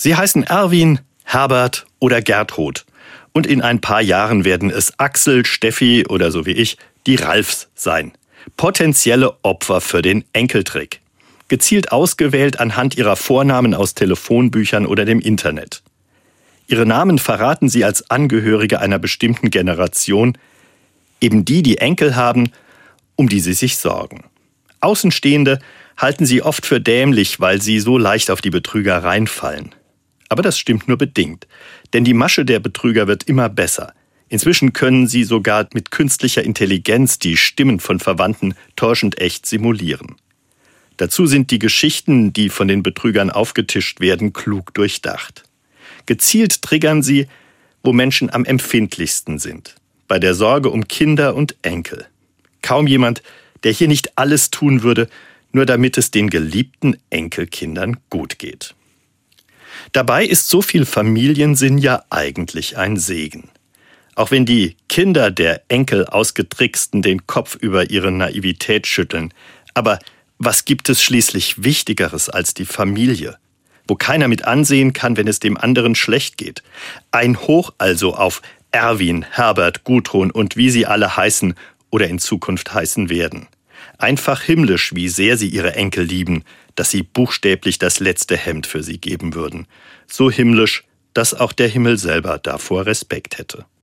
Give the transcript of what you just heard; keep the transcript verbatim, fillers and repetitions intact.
Sie heißen Erwin, Herbert oder Gertrud. Und in ein paar Jahren werden es Axel, Steffi oder so wie ich, die Ralfs sein. Potenzielle Opfer für den Enkeltrick. Gezielt ausgewählt anhand ihrer Vornamen aus Telefonbüchern oder dem Internet. Ihre Namen verraten sie als Angehörige einer bestimmten Generation, eben die, die Enkel haben, um die sie sich sorgen. Außenstehende halten sie oft für dämlich, weil sie so leicht auf die Betrüger reinfallen. Aber das stimmt nur bedingt, denn die Masche der Betrüger wird immer besser. Inzwischen können sie sogar mit künstlicher Intelligenz die Stimmen von Verwandten täuschend echt simulieren. Dazu sind die Geschichten, die von den Betrügern aufgetischt werden, klug durchdacht. Gezielt triggern sie, wo Menschen am empfindlichsten sind. Bei der Sorge um Kinder und Enkel. Kaum jemand, der hier nicht alles tun würde, nur damit es den geliebten Enkelkindern gut geht. Dabei ist so viel Familiensinn ja eigentlich ein Segen. Auch wenn die Kinder der Enkel ausgetricksten den Kopf über ihre Naivität schütteln. Aber was gibt es schließlich Wichtigeres als die Familie? Wo keiner mit ansehen kann, wenn es dem anderen schlecht geht. Ein Hoch also auf Erwin, Herbert, Gudrun und wie sie alle heißen oder in Zukunft heißen werden. Einfach himmlisch, wie sehr sie ihre Enkel lieben, dass sie buchstäblich das letzte Hemd für sie geben würden. So himmlisch, dass auch der Himmel selber davor Respekt hätte.